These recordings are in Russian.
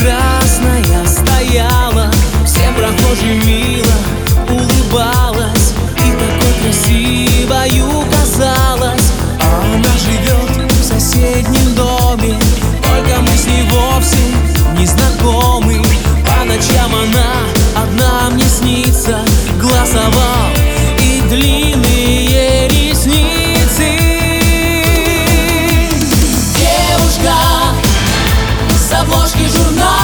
прекрасная стояла, всем прохожим мило улыбалась и такой красивою казалась. А она живет в соседнем доме, только мы с ней вовсе не знакомы. По ночам она одна мне снится, глаз овал и длинные ресницы. Девушка с обложки журнала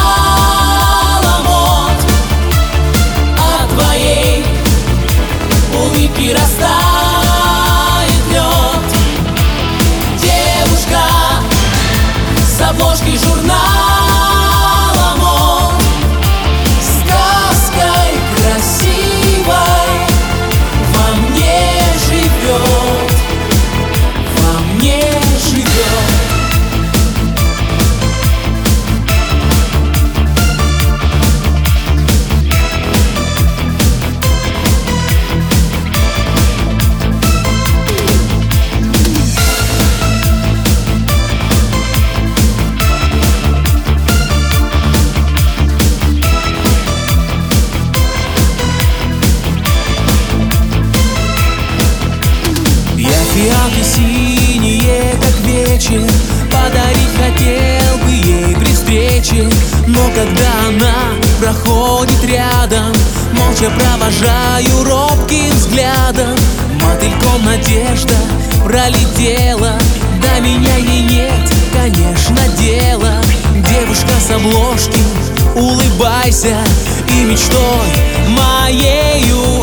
мод, от твоей улыбки растает лед. Девушка с обложки журнала мод, сказкой красивой во мне живет, во мне живет. Фиалки синие, как вечер, подарить хотел бы ей при встрече. Но когда она проходит рядом, молча провожаю робким взглядом. Мотыльком надежда пролетела, до меня ей нет, конечно, дела. Девушка с обложки, улыбайся, и мечтой моею